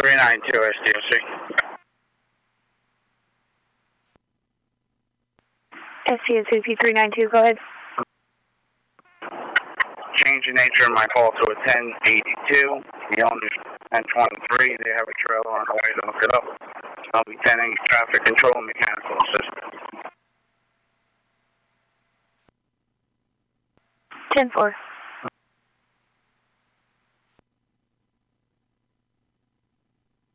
392 SDOC. SDOC 392, go ahead. Change the nature of my call to a 1082. The owner's 1023. They have a trailer on the way to hook it up. I'll be 10 traffic control and mechanical assistant. 10-4.